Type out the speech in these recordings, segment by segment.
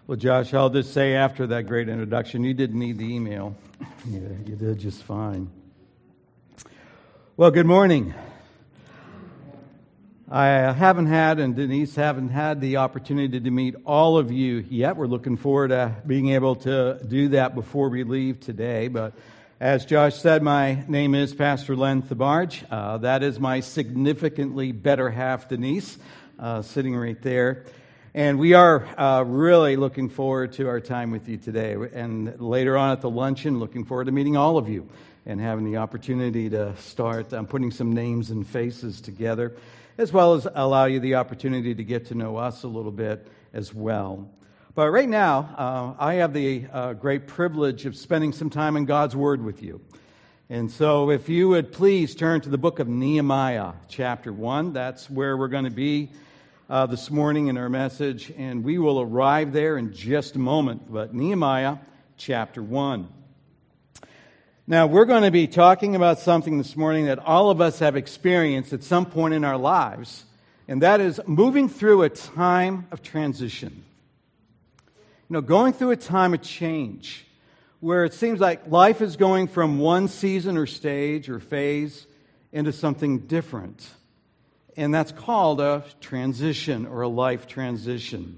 Well, Josh, I'll just say after that great introduction, you didn't need the email. Yeah, you did just fine. Well, good morning. I haven't had, and Denise haven't had the opportunity to meet all of you yet. We're looking forward to being able to do that before we leave today. But as Josh said, my name is Pastor Len Thabarge. That is my significantly better half, Denise, sitting right there. And we are really looking forward to our time with you today. And later on at the luncheon, looking forward to meeting all of you and having the opportunity to start putting some names and faces together, as well as allow you the opportunity to get to know us a little bit as well. But right now, I have the great privilege of spending some time in God's Word with you. And so if you would please turn to the book of Nehemiah, chapter 1. That's where we're going to be this morning in our message, and we will arrive there in just a moment. But Nehemiah chapter 1. Now, we're going to be talking about something this morning that all of us have experienced at some point in our lives, and that is moving through a time of transition. You know, going through a time of change, where it seems like life is going from one season or stage or phase into something different. And that's called a transition or a life transition.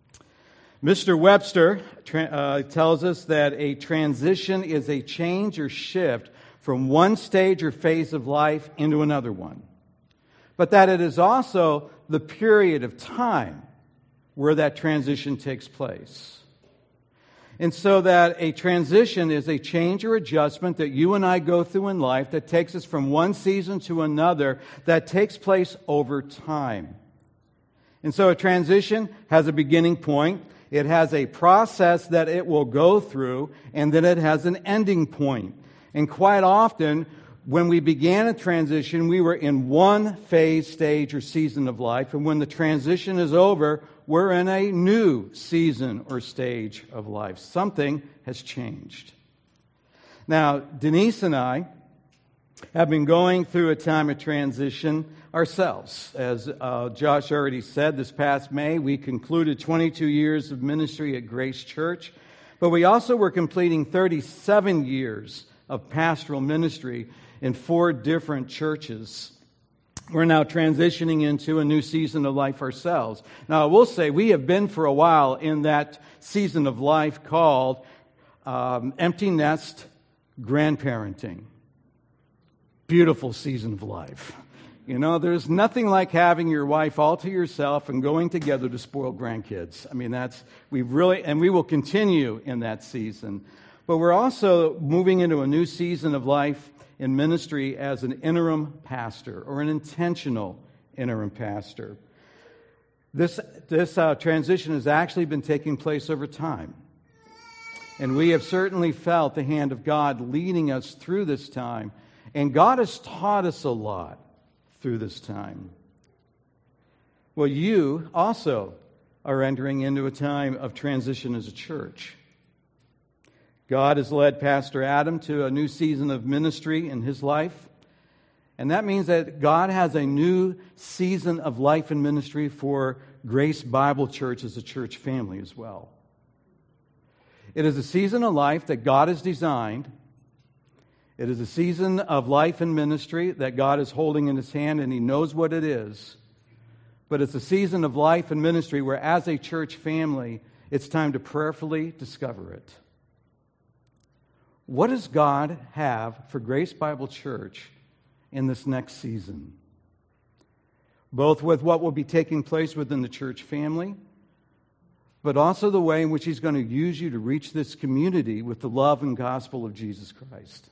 Mr. Webster tells us that a transition is a change or shift from one stage or phase of life into another one. But that it is also the period of time where that transition takes place. And so that a transition is a change or adjustment that you and I go through in life that takes us from one season to another that takes place over time. And so a transition has a beginning point. It has a process that it will go through, and then it has an ending point. And quite often, when we began a transition, we were in one phase, stage, or season of life. And when the transition is over, we're in a new season or stage of life. Something has changed. Now, Denise and I have been going through a time of transition ourselves. As Josh already said, this past May, we concluded 22 years of ministry at Grace Church. But we also were completing 37 years of pastoral ministry in 4 different churches. We're now transitioning into a new season of life ourselves. Now, I will say we have been for a while in that season of life called empty nest grandparenting. Beautiful season of life. You know, there's nothing like having your wife all to yourself and going together to spoil grandkids. I mean, we will continue in that season. But we're also moving into a new season of life in ministry as an interim pastor or an intentional interim pastor. This transition has actually been taking place over time. And we have certainly felt the hand of God leading us through this time. And God has taught us a lot through this time. Well, you also are entering into a time of transition as a church. God has led Pastor Adam to a new season of ministry in his life. And that means that God has a new season of life and ministry for Grace Bible Church as a church family as well. It is a season of life that God has designed. It is a season of life and ministry that God is holding in His hand, and He knows what it is. But it's a season of life and ministry where, as a church family, it's time to prayerfully discover it. What does God have for Grace Bible Church in this next season? Both with what will be taking place within the church family, but also the way in which He's going to use you to reach this community with the love and gospel of Jesus Christ.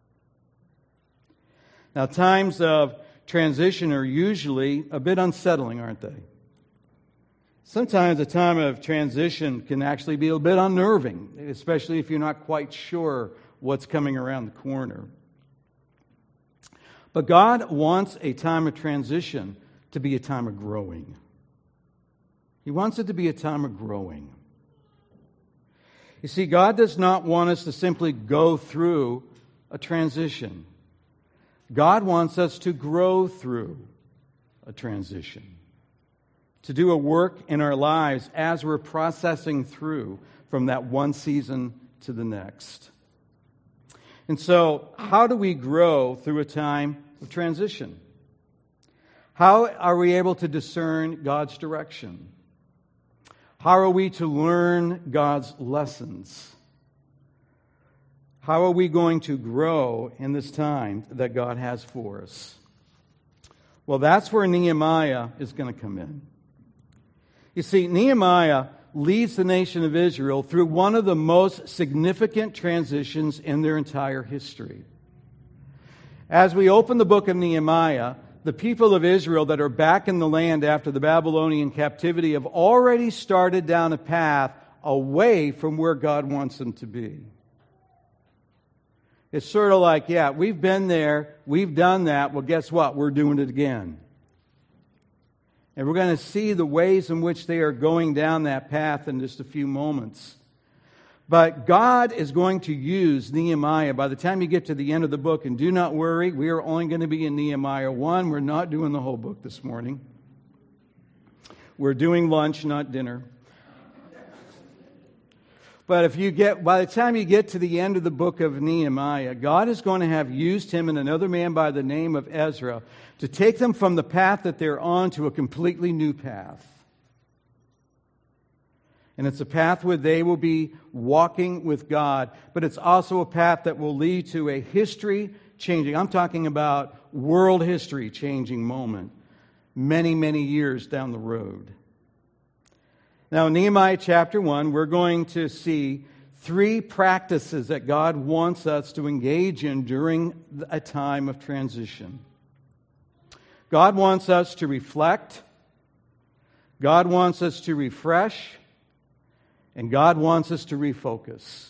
Now, times of transition are usually a bit unsettling, aren't they? Sometimes a time of transition can actually be a bit unnerving, especially if you're not quite sure what's coming around the corner. But God wants a time of transition to be a time of growing. He wants it to be a time of growing. You see, God does not want us to simply go through a transition. God wants us to grow through a transition. to do a work in our lives as we're processing through from that one season to the next. And so, how do we grow through a time of transition? How are we able to discern God's direction? How are we to learn God's lessons? How are we going to grow in this time that God has for us? Well, that's where Nehemiah is going to come in. You see, Nehemiah leads the nation of Israel through one of the most significant transitions in their entire history. As we open the book of Nehemiah, the people of Israel that are back in the land after the Babylonian captivity have already started down a path away from where God wants them to be. It's sort of like, yeah, we've been there, we've done that, well, guess what? We're doing it again. And we're going to see the ways in which they are going down that path in just a few moments. But God is going to use Nehemiah by the time you get to the end of the book. And do not worry, we are only going to be in Nehemiah 1. We're not doing the whole book this morning. We're doing lunch, not dinner. But by the time you get to the end of the book of Nehemiah, God is going to have used him and another man by the name of Ezra to take them from the path that they're on to a completely new path. And it's a path where they will be walking with God, but it's also a path that will lead to a history-changing, I'm talking about world history-changing moment many, many years down the road. Now, in Nehemiah chapter 1, we're going to see 3 practices that God wants us to engage in during a time of transition. God wants us to reflect, God wants us to refresh, and God wants us to refocus.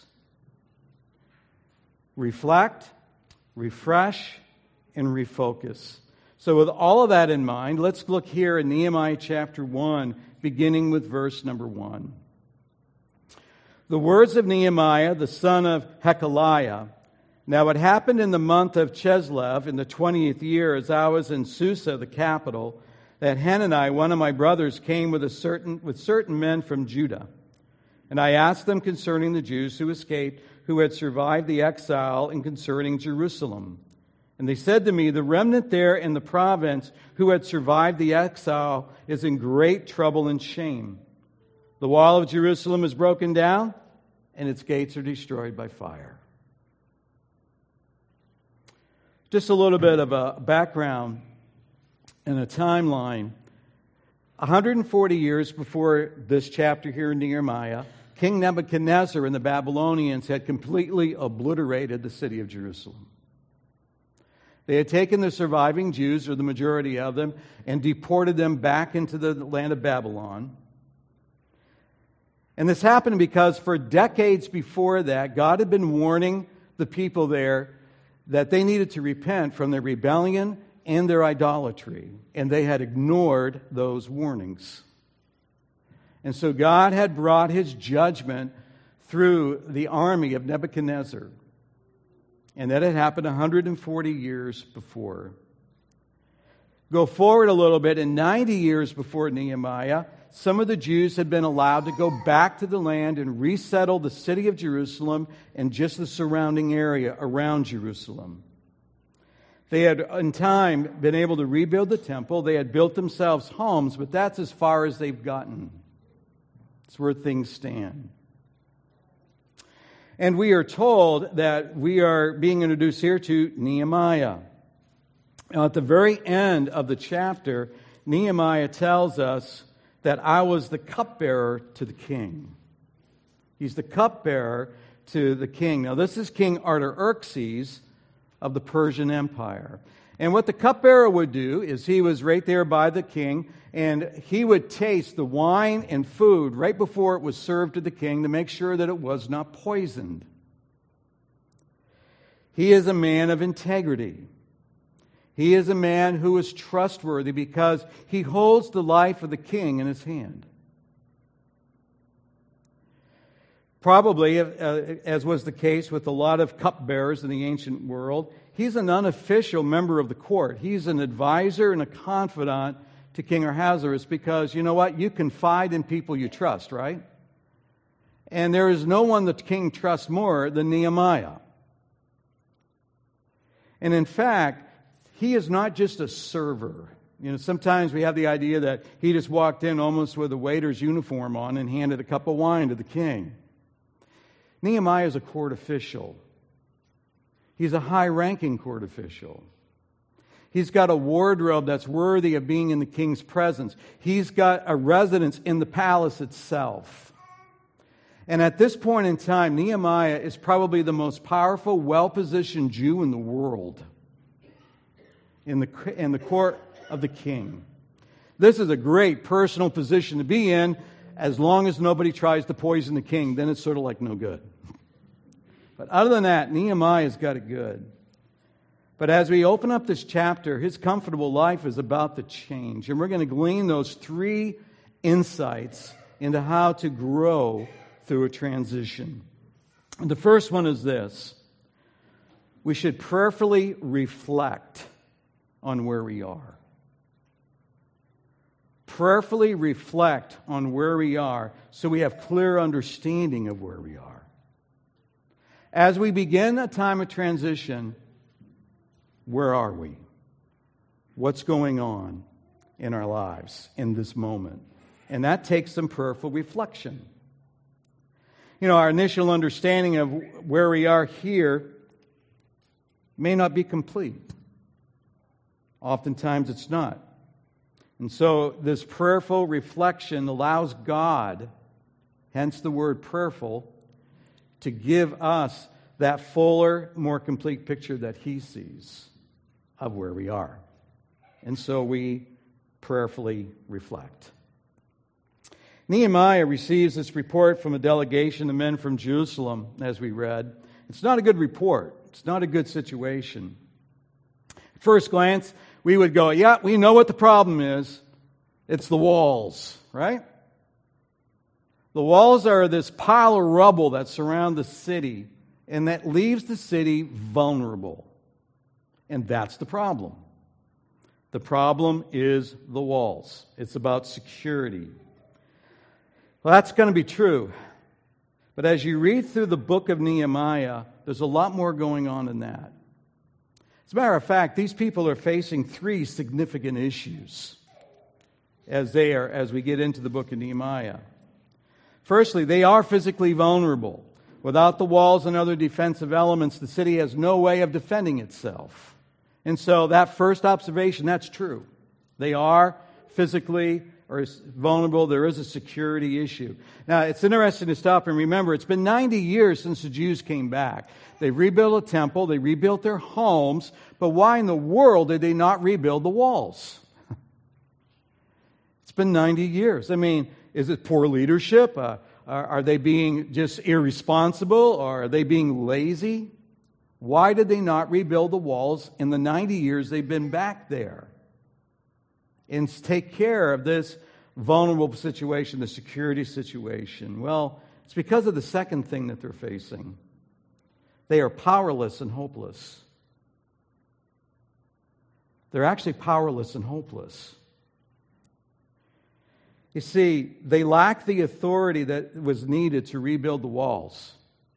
Reflect, refresh, and refocus. So with all of that in mind, let's look here in Nehemiah chapter 1, beginning with verse number 1. The words of Nehemiah, the son of Hekeliah. Now it happened in the month of Chislev, in the 20th year, as I was in Susa, the capital, that Hanani, one of my brothers, came with certain men from Judah. And I asked them concerning the Jews who escaped, who had survived the exile, and concerning Jerusalem. And they said to me, the remnant there in the province who had survived the exile is in great trouble and shame. The wall of Jerusalem is broken down, and its gates are destroyed by fire. Just a little bit of a background and a timeline. 140 years before this chapter here in Nehemiah, King Nebuchadnezzar and the Babylonians had completely obliterated the city of Jerusalem. They had taken the surviving Jews, or the majority of them, and deported them back into the land of Babylon. And this happened because for decades before that, God had been warning the people there that they needed to repent from their rebellion and their idolatry. And they had ignored those warnings. And so God had brought his judgment through the army of Nebuchadnezzar. And that had happened 140 years before. Go forward a little bit, and 90 years before Nehemiah, some of the Jews had been allowed to go back to the land and resettle the city of Jerusalem and just the surrounding area around Jerusalem. They had, in time, been able to rebuild the temple. They had built themselves homes, but that's as far as they've gotten. It's where things stand. And we are told that we are being introduced here to Nehemiah. Now, at the very end of the chapter, Nehemiah tells us that I was the cupbearer to the king. He's the cupbearer to the king. Now, this is King Artaxerxes of the Persian Empire. And what the cupbearer would do is he was right there by the king, and he would taste the wine and food right before it was served to the king to make sure that it was not poisoned. He is a man of integrity. He is a man who is trustworthy because he holds the life of the king in his hand. Probably, as was the case with a lot of cupbearers in the ancient world, he's an unofficial member of the court. He's an advisor and a confidant to King Ahasuerus because, you know what? You confide in people you trust, right? And there is no one the king trusts more than Nehemiah. And in fact, he is not just a server. You know, sometimes we have the idea that he just walked in almost with a waiter's uniform on and handed a cup of wine to the king. Nehemiah is a court official. He's a high-ranking court official. He's got a wardrobe that's worthy of being in the king's presence. He's got a residence in the palace itself. And at this point in time, Nehemiah is probably the most powerful, well-positioned Jew in the world in the court of the king. This is a great personal position to be in as long as nobody tries to poison the king. Then it's sort of like no good. But other than that, Nehemiah's got it good. But as we open up this chapter, his comfortable life is about to change. And we're going to glean those 3 insights into how to grow through a transition. And the first one is this: we should prayerfully reflect on where we are. Prayerfully reflect on where we are so we have clear understanding of where we are. As we begin a time of transition, where are we? What's going on in our lives in this moment? And that takes some prayerful reflection. You know, our initial understanding of where we are here may not be complete. Oftentimes it's not. And so this prayerful reflection allows God, hence the word prayerful, to give us that fuller, more complete picture that He sees of where we are. And so we prayerfully reflect. Nehemiah receives this report from a delegation of men from Jerusalem, as we read. It's not a good report. It's not a good situation. At first glance, we would go, yeah, we know what the problem is. It's the walls, right? The walls are this pile of rubble that surround the city and that leaves the city vulnerable. And that's the problem. The problem is the walls. It's about security. Well, that's going to be true. But as you read through the book of Nehemiah, there's a lot more going on than that. As a matter of fact, these people are facing 3 significant issues as we get into the book of Nehemiah. Firstly, they are physically vulnerable. Without the walls and other defensive elements, the city has no way of defending itself. And so that first observation, that's true. They are physically vulnerable. There is a security issue. Now, it's interesting to stop and remember, it's been 90 years since the Jews came back. They rebuilt a temple, they rebuilt their homes, but why in the world did they not rebuild the walls? It's been 90 years. I mean, is it poor leadership? Are they being just irresponsible? Or are they being lazy? Why did they not rebuild the walls in the 90 years they've been back there? And take care of this vulnerable situation, the security situation. Well, it's because of the second thing that they're facing. They are powerless and hopeless. They're actually powerless and hopeless. You see, they lack the authority that was needed to rebuild the walls.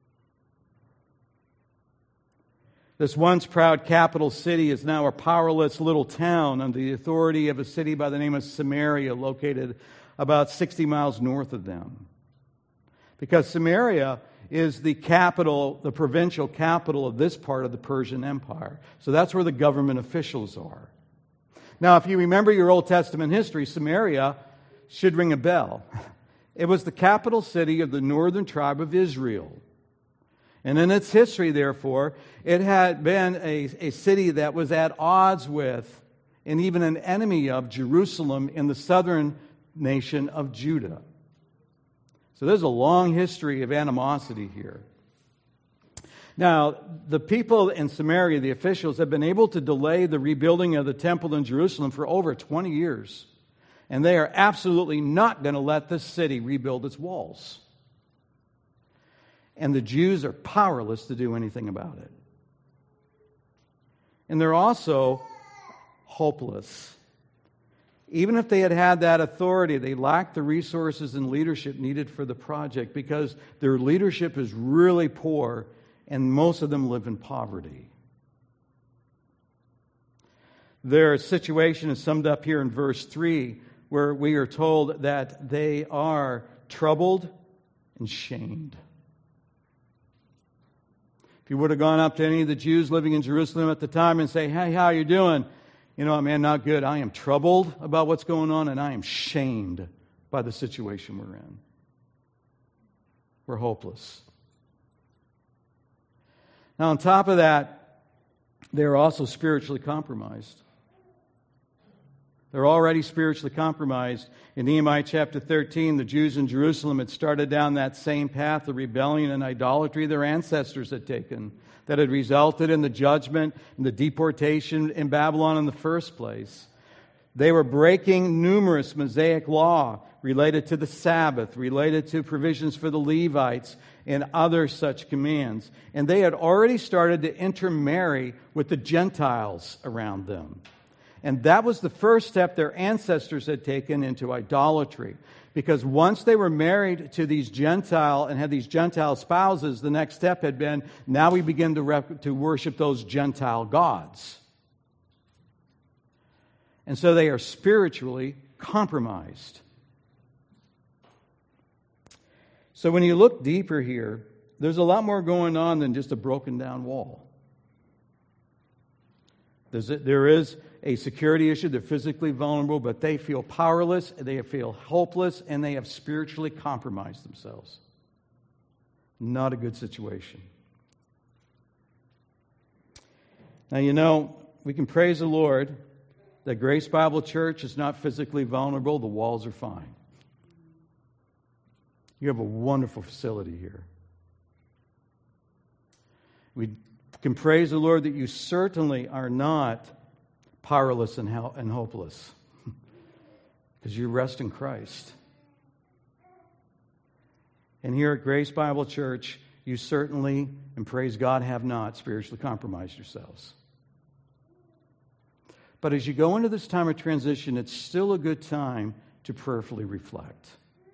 This once proud capital city is now a powerless little town under the authority of a city by the name of Samaria, located about 60 miles north of them. Because Samaria is the capital, the provincial capital of this part of the Persian Empire. So that's where the government officials are. Now, if you remember your Old Testament history, Samaria should ring a bell. It was the capital city of the northern tribe of Israel. And in its history, therefore, it had been a city that was at odds with and even an enemy of Jerusalem in the southern nation of Judah. So there's a long history of animosity here. Now, the people in Samaria, the officials, have been able to delay the rebuilding of the temple in Jerusalem for over 20 years. And they are absolutely not going to let this city rebuild its walls. And the Jews are powerless to do anything about it. And they're also hopeless. even if they had had that authority, they lacked the resources and leadership needed for the project because their leadership is really poor and most of them live in poverty. Their situation is summed up here in verse 3, where we are told that they are troubled and shamed. If you would have gone up to any of the Jews living in Jerusalem at the time and say, "Hey, how you doing?" "You know, man, not good. I am troubled about what's going on, and I am shamed by the situation we're in. We're hopeless." Now, on top of that, they're also spiritually compromised. They're already spiritually compromised. In Nehemiah chapter 13, the Jews in Jerusalem had started down that same path of rebellion and idolatry their ancestors had taken, that had resulted in the judgment and the deportation in Babylon in the first place. They were breaking numerous Mosaic law related to the Sabbath, related to provisions for the Levites, and other such commands. And they had already started to intermarry with the Gentiles around them. And that was the first step their ancestors had taken into idolatry. Because once they were married to these Gentile and had these Gentile spouses, the next step had been, now we begin to worship those Gentile gods. And so they are spiritually compromised. So when you look deeper here, there's a lot more going on than just a broken down wall. There is a security issue. They're physically vulnerable, but they feel powerless, they feel hopeless, and they have spiritually compromised themselves. Not a good situation. Now, you know, we can praise the Lord that Grace Bible Church is not physically vulnerable. The walls are fine. You have a wonderful facility here. We can praise the Lord that you certainly are not powerless and hopeless because you rest in Christ. And here at Grace Bible Church, you certainly, and praise God, have not spiritually compromised yourselves. But as you go into this time of transition, it's still a good time to prayerfully reflect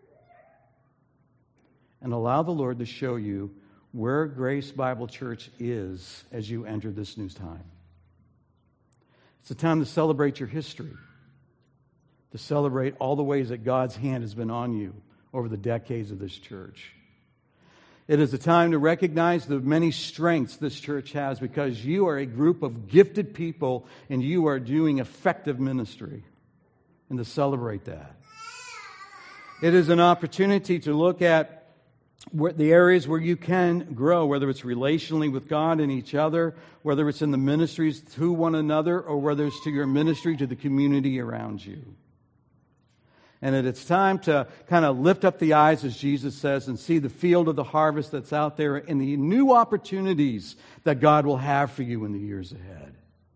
and allow the Lord to show you where Grace Bible Church is as you enter this new time. It's a time to celebrate your history, to celebrate all the ways that God's hand has been on you over the decades of this church. It is a time to recognize the many strengths this church has because you are a group of gifted people and you are doing effective ministry, and to celebrate that. It is an opportunity to look at the areas where you can grow, whether it's relationally with God and each other, whether it's in the ministries to one another, or whether it's to your ministry to the community around you. And it's time to kind of lift up the eyes, as Jesus says, and see the field of the harvest that's out there and the new opportunities that God will have for you in the years ahead.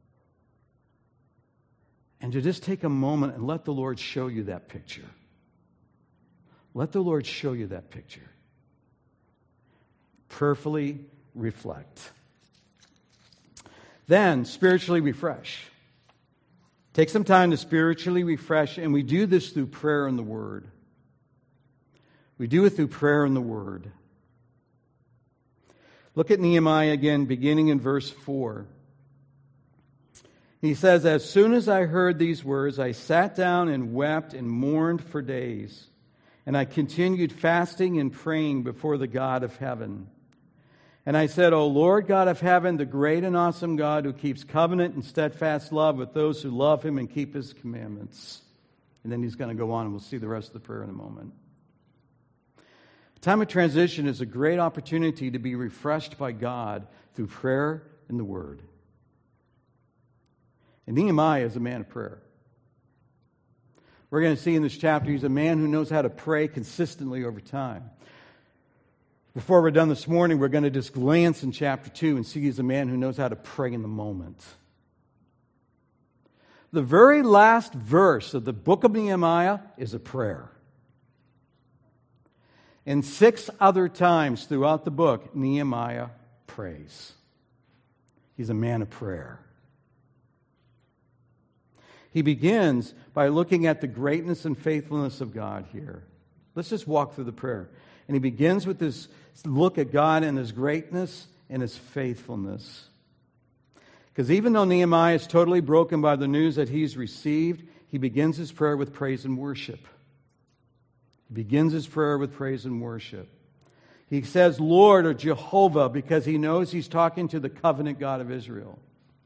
And to just take a moment and let the Lord show you that picture. Let the Lord show you that picture. Prayerfully reflect. Then, spiritually refresh. Take some time to spiritually refresh, and we do this through prayer and the Word. We do it through prayer and the Word. Look at Nehemiah again, beginning in verse 4. He says, "As soon as I heard these words, I sat down and wept and mourned for days. And I continued fasting and praying before the God of heaven. And I said, O Lord God of heaven, the great and awesome God who keeps covenant and steadfast love with those who love Him and keep His commandments." And then he's going to go on, and we'll see the rest of the prayer in a moment. A time of transition is a great opportunity to be refreshed by God through prayer and the Word. And Nehemiah is a man of prayer. We're going to see in this chapter he's a man who knows how to pray consistently over time. Before we're done this morning, we're going to just glance in chapter 2 and see he's a man who knows how to pray in the moment. The very last verse of the book of Nehemiah is a prayer. And 6 other times throughout the book, Nehemiah prays. He's a man of prayer. He begins by looking at the greatness and faithfulness of God here. Let's just walk through the prayer. And he begins with this look at God and His greatness and His faithfulness. Because even though Nehemiah is totally broken by the news that he's received, he begins his prayer with praise and worship. He begins his prayer with praise and worship. He says, Lord, or Jehovah, because he knows he's talking to the covenant God of Israel.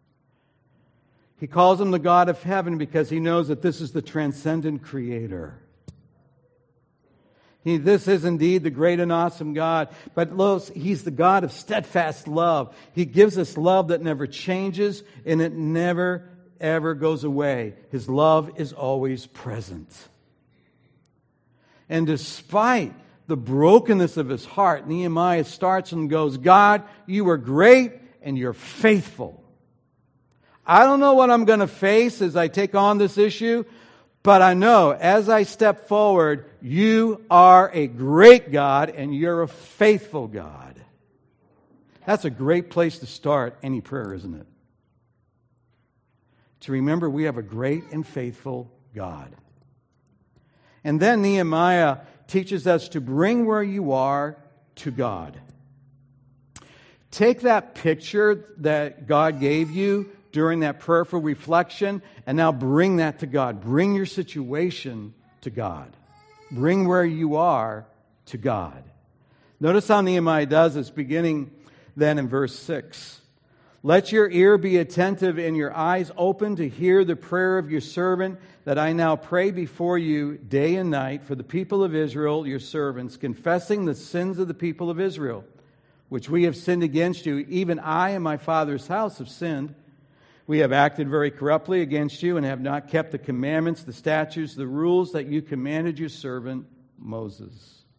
He calls him the God of heaven because he knows that this is the transcendent creator. This is indeed the great and awesome God. But look, He's the God of steadfast love. He gives us love that never changes and it never, ever goes away. His love is always present. And despite the brokenness of his heart, Nehemiah starts and goes, God, you are great and you're faithful. I don't know what I'm going to face as I take on this issue, but I know as I step forward, you are a great God and you're a faithful God. That's a great place to start any prayer, isn't it? To remember we have a great and faithful God. And then Nehemiah teaches us to bring where you are to God. Take that picture that God gave you during that prayerful reflection, and now bring that to God. Bring your situation to God. Bring where you are to God. Notice how Nehemiah does this, beginning then in verse 6. Let your ear be attentive and your eyes open to hear the prayer of your servant, that I now pray before you day and night for the people of Israel, your servants, confessing the sins of the people of Israel, which we have sinned against you. Even I and my father's house have sinned. We have acted very corruptly against you and have not kept the commandments, the statutes, the rules that you commanded your servant Moses.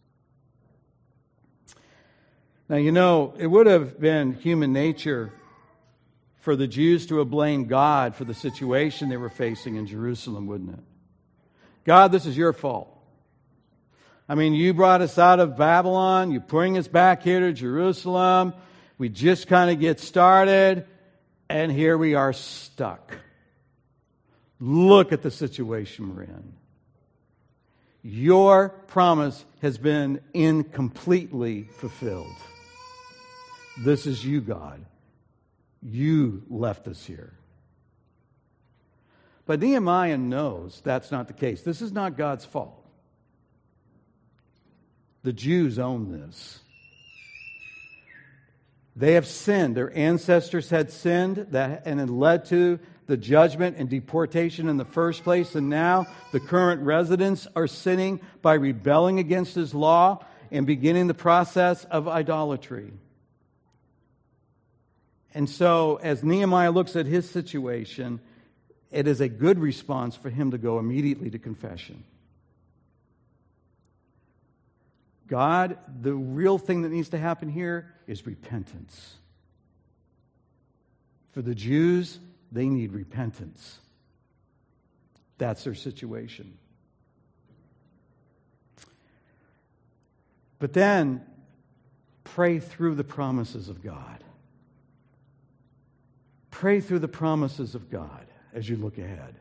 Now, you know, it would have been human nature for the Jews to have blamed God for the situation they were facing in Jerusalem, wouldn't it? God, this is your fault. I mean, you brought us out of Babylon. You bring us back here to Jerusalem. We just kind of get started. And here we are stuck. Look at the situation we're in. Your promise has been incompletely fulfilled. This is you, God. You left us here. But Nehemiah knows that's not the case. This is not God's fault. The Jews own this. They have sinned. Their ancestors had sinned, and it led to the judgment and deportation in the first place. And now the current residents are sinning by rebelling against His law and beginning the process of idolatry. And so, as Nehemiah looks at his situation, it is a good response for him to go immediately to confession. God, the real thing that needs to happen here is repentance. For the Jews, they need repentance. That's their situation. But then, pray through the promises of God. Pray through the promises of God as you look ahead.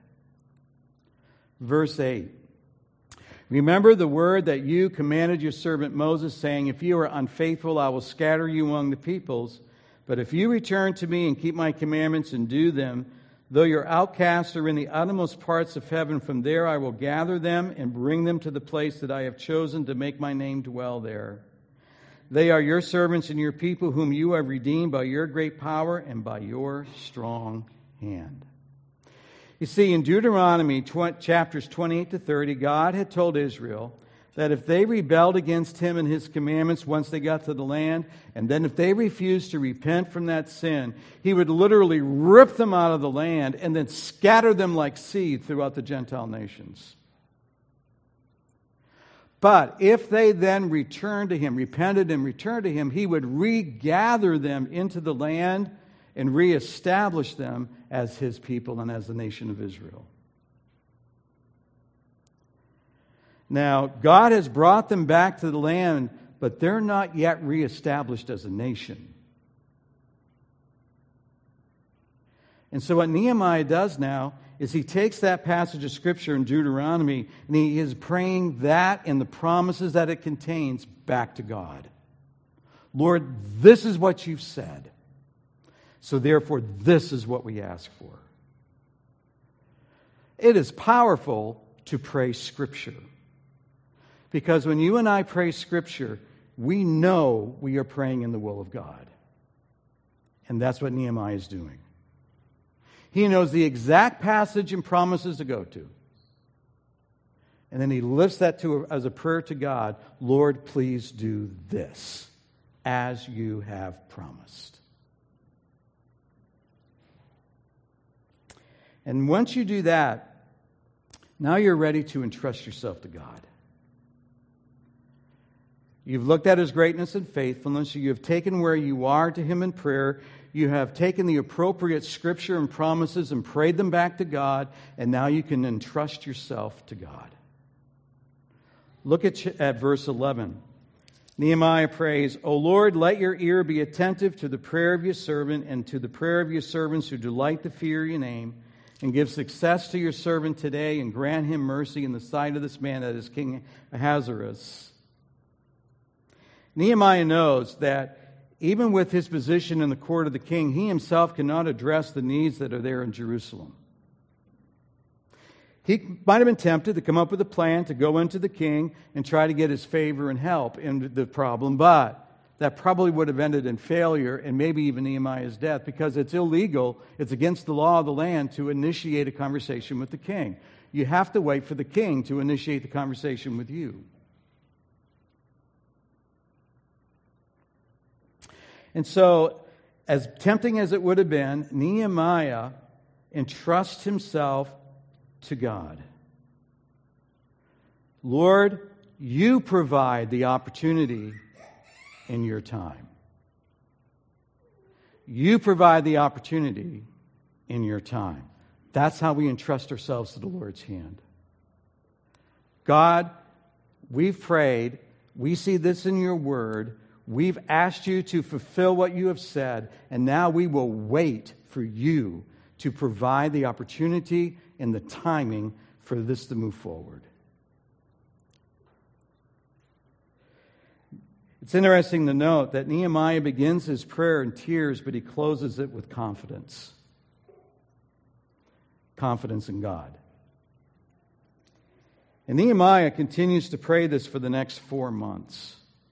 Verse 8. Remember the word that you commanded your servant Moses, saying, if you are unfaithful, I will scatter you among the peoples. But if you return to me and keep my commandments and do them, though your outcasts are in the uttermost parts of heaven, from there I will gather them and bring them to the place that I have chosen to make my name dwell there. They are your servants and your people, whom you have redeemed by your great power and by your strong hand. You see, in Deuteronomy chapters 28 to 30, God had told Israel that if they rebelled against Him and His commandments once they got to the land, and then if they refused to repent from that sin, He would literally rip them out of the land and then scatter them like seed throughout the Gentile nations. But if they then returned to Him, repented and returned to Him, He would regather them into the land and reestablish them as His people and as the nation of Israel. Now, God has brought them back to the land, but they're not yet reestablished as a nation. And so what Nehemiah does now is he takes that passage of Scripture in Deuteronomy and he is praying that and the promises that it contains back to God. Lord, this is what you've said. So therefore, this is what we ask for. It is powerful to pray Scripture. Because when you and I pray Scripture, we know we are praying in the will of God. And that's what Nehemiah is doing. He knows the exact passage and promises to go to. And then he lifts that as a prayer to God. Lord, please do this as you have promised. And once you do that, now you're ready to entrust yourself to God. You've looked at His greatness and faithfulness. You have taken where you are to Him in prayer. You have taken the appropriate Scripture and promises and prayed them back to God, and now you can entrust yourself to God. Look at verse 11. Nehemiah prays, O Lord, let your ear be attentive to the prayer of your servant and to the prayer of your servants who delight to fear your name, and give success to your servant today, and grant him mercy in the sight of this man, that is King Ahasuerus. Nehemiah knows that even with his position in the court of the king, he himself cannot address the needs that are there in Jerusalem. He might have been tempted to come up with a plan to go into the king and try to get his favor and help in the problem, but that probably would have ended in failure and maybe even Nehemiah's death, because it's illegal, it's against the law of the land to initiate a conversation with the king. You have to wait for the king to initiate the conversation with you. And so, as tempting as it would have been, Nehemiah entrusts himself to God. Lord, you provide the opportunity in your time. You provide the opportunity in your time. That's how we entrust ourselves to the Lord's hand. God, we've prayed. We see this in your word. We've asked you to fulfill what you have said, and now we will wait for you to provide the opportunity and the timing for this to move forward. It's interesting to note that Nehemiah begins his prayer in tears, but he closes it with confidence. Confidence in God. And Nehemiah continues to pray this for the next 4 months.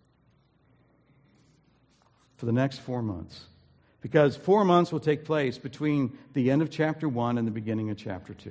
For the next 4 months. Because 4 months will take place between the end of chapter 1 and the beginning of chapter 2.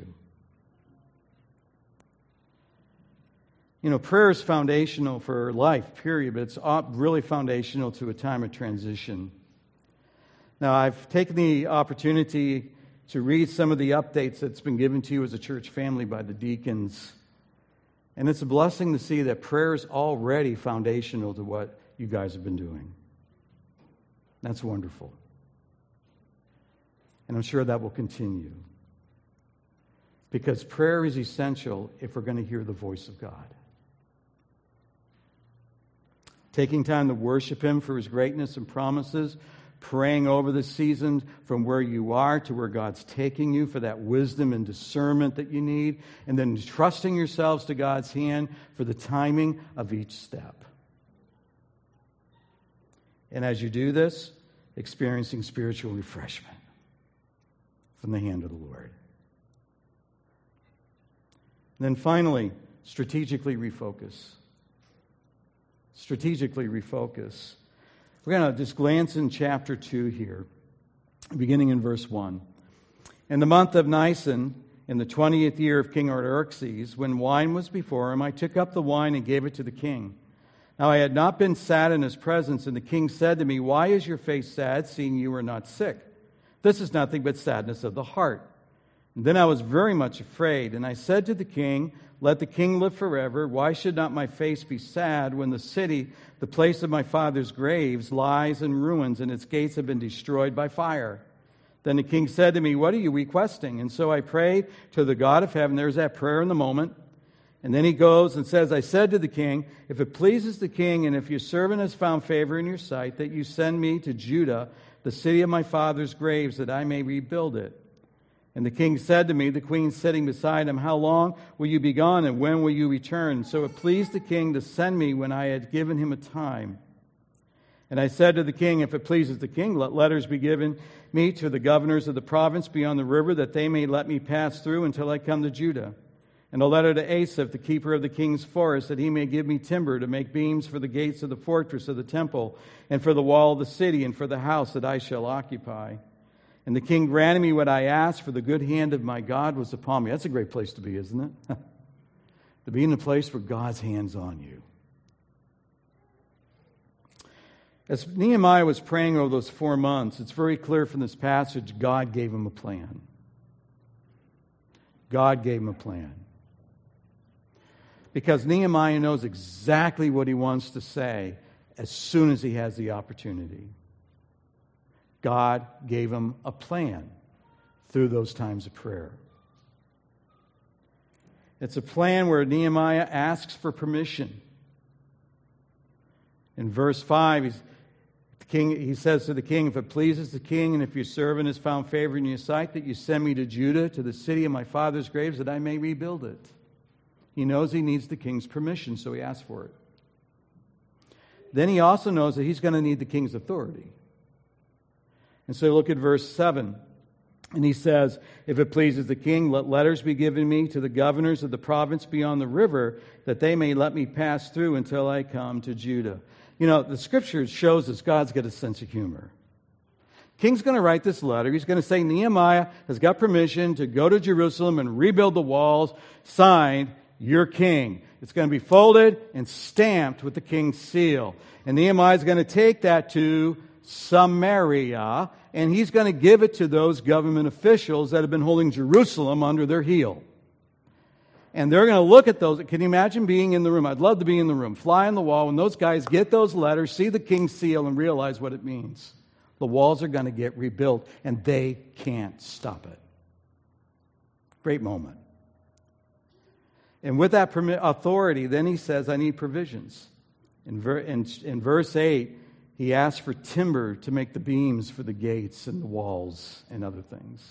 You know, prayer is foundational for life, period, but it's really foundational to a time of transition. Now, I've taken the opportunity to read some of the updates that's been given to you as a church family by the deacons. And it's a blessing to see that prayer is already foundational to what you guys have been doing. That's wonderful. And I'm sure that will continue. Because prayer is essential if we're going to hear the voice of God. Taking time to worship Him for His greatness and promises, praying over the season from where you are to where God's taking you for that wisdom and discernment that you need, and then trusting yourselves to God's hand for the timing of each step. And as you do this, experiencing spiritual refreshment from the hand of the Lord. And then finally, strategically refocus. Strategically refocus. We're going to just glance in chapter 2 here, beginning in verse 1. In the month of Nisan, in the 20th year of King Artaxerxes, when wine was before him, I took up the wine and gave it to the king. Now I had not been sad in his presence, and the king said to me, Why is your face sad, seeing you are not sick? This is nothing but sadness of the heart. And then I was very much afraid, and I said to the king, Let the king live forever. Why should not my face be sad when the city, the place of my father's graves, lies in ruins, and its gates have been destroyed by fire? Then the king said to me, What are you requesting? And so I prayed to the God of heaven. There's that prayer in the moment. And then he goes and says, I said to the king, If it pleases the king, and if your servant has found favor in your sight, that you send me to Judah, the city of my father's graves, that I may rebuild it. And the king said to me, the queen sitting beside him, how long will you be gone, and when will you return? So it pleased the king to send me when I had given him a time. And I said to the king, if it pleases the king, let letters be given me to the governors of the province beyond the river, that they may let me pass through until I come to Judah. And a letter to Asaph, the keeper of the king's forest, that he may give me timber to make beams for the gates of the fortress of the temple, and for the wall of the city, and for the house that I shall occupy. And the king granted me what I asked, for the good hand of my God was upon me. That's a great place to be, isn't it? To be in a place where God's hand's on you. As Nehemiah was praying over those 4 months, it's very clear from this passage, God gave him a plan. God gave him a plan. Because Nehemiah knows exactly what he wants to say as soon as he has the opportunity. God gave him a plan through those times of prayer. It's a plan where Nehemiah asks for permission. In verse 5, he says to the king, if it pleases the king, and if your servant has found favor in your sight, that you send me to Judah, to the city of my father's graves, that I may rebuild it. He knows he needs the king's permission, so he asks for it. Then he also knows that he's going to need the king's authority. And so look at verse 7. And he says, if it pleases the king, let letters be given me to the governors of the province beyond the river, that they may let me pass through until I come to Judah. You know, the scripture shows us God's got a sense of humor. King's going to write this letter. He's going to say Nehemiah has got permission to go to Jerusalem and rebuild the walls. Signed, your king. It's going to be folded and stamped with the king's seal. And Nehemiah is going to take that to Samaria, and he's going to give it to those government officials that have been holding Jerusalem under their heel. And they're going to look at those. Can you imagine being in the room? I'd love to be in the room. Fly on the wall. When those guys get those letters, see the king's seal, and realize what it means. The walls are going to get rebuilt, and they can't stop it. Great moment. And with that authority, then he says, I need provisions. In verse 8, he asks for timber to make the beams for the gates and the walls and other things.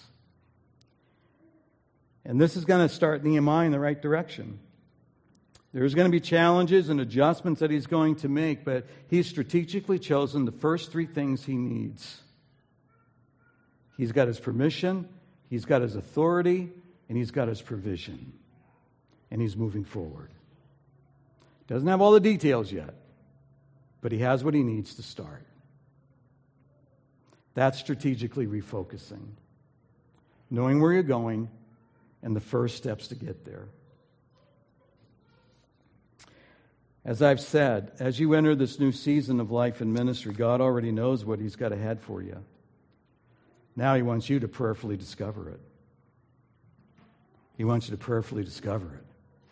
And this is going to start Nehemiah in the right direction. There's going to be challenges and adjustments that he's going to make, but he's strategically chosen the first 3 things he needs. He's got his permission, he's got his authority, and he's got his provision. And he's moving forward. Doesn't have all the details yet, but he has what he needs to start. That's strategically refocusing. Knowing where you're going and the first steps to get there. As I've said, as you enter this new season of life and ministry, God already knows what he's got ahead for you. Now he wants you to prayerfully discover it. He wants you to prayerfully discover it.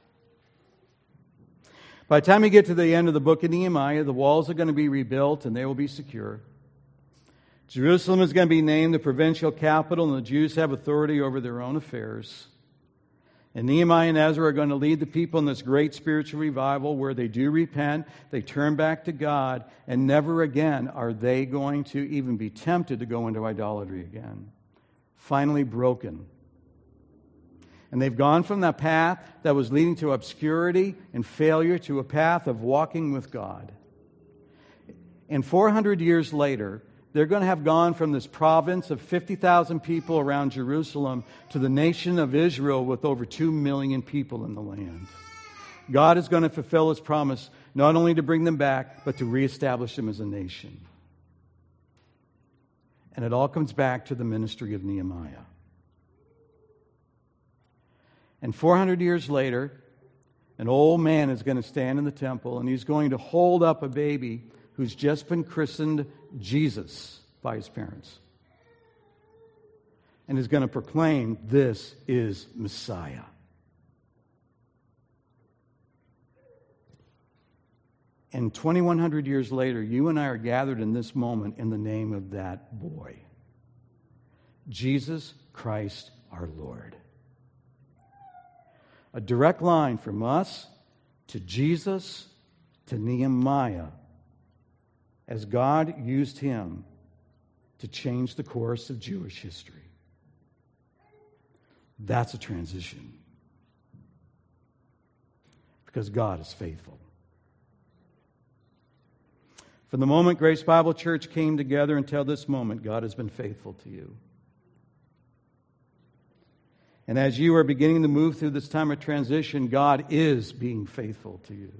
By the time you get to the end of the book of Nehemiah, the walls are going to be rebuilt and they will be secure. Jerusalem is going to be named the provincial capital, and the Jews have authority over their own affairs. And Nehemiah and Ezra are going to lead the people in this great spiritual revival where they do repent, they turn back to God, and never again are they going to even be tempted to go into idolatry again. Finally broken. And they've gone from that path that was leading to obscurity and failure to a path of walking with God. And 400 years later, they're going to have gone from this province of 50,000 people around Jerusalem to the nation of Israel with over 2 million people in the land. God is going to fulfill his promise not only to bring them back, but to reestablish them as a nation. And it all comes back to the ministry of Nehemiah. And 400 years later, an old man is going to stand in the temple and he's going to hold up a baby who's just been christened Jesus by his parents. And is going to proclaim, this is Messiah. And 2,100 years later, you and I are gathered in this moment in the name of that boy. Jesus Christ our Lord. A direct line from us to Jesus to Nehemiah as God used him to change the course of Jewish history. That's a transition. Because God is faithful. From the moment Grace Bible Church came together until this moment, God has been faithful to you. And as you are beginning to move through this time of transition, God is being faithful to you.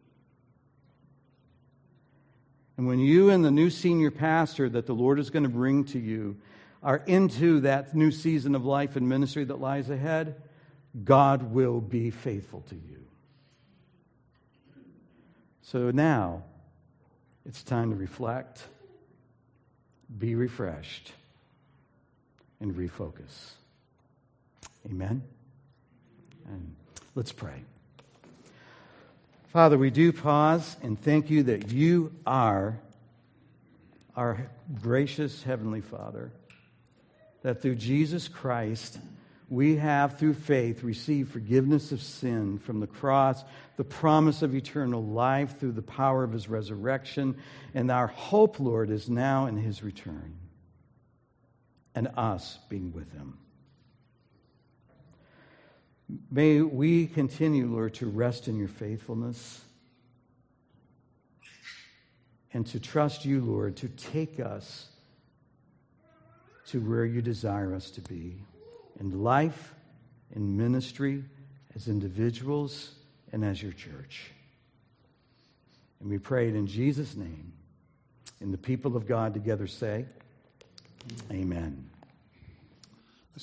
And when you and the new senior pastor that the Lord is going to bring to you are into that new season of life and ministry that lies ahead, God will be faithful to you. So now, it's time to reflect, be refreshed, and refocus. Amen? And let's pray. Father, we do pause and thank you that you are our gracious Heavenly Father, that through Jesus Christ, we have, through faith, received forgiveness of sin from the cross, the promise of eternal life through the power of His resurrection, and our hope, Lord, is now in His return and us being with Him. May we continue, Lord, to rest in your faithfulness and to trust you, Lord, to take us to where you desire us to be. In life, in ministry, as individuals, and as your church. And we pray it in Jesus' name. And the people of God together say, Amen.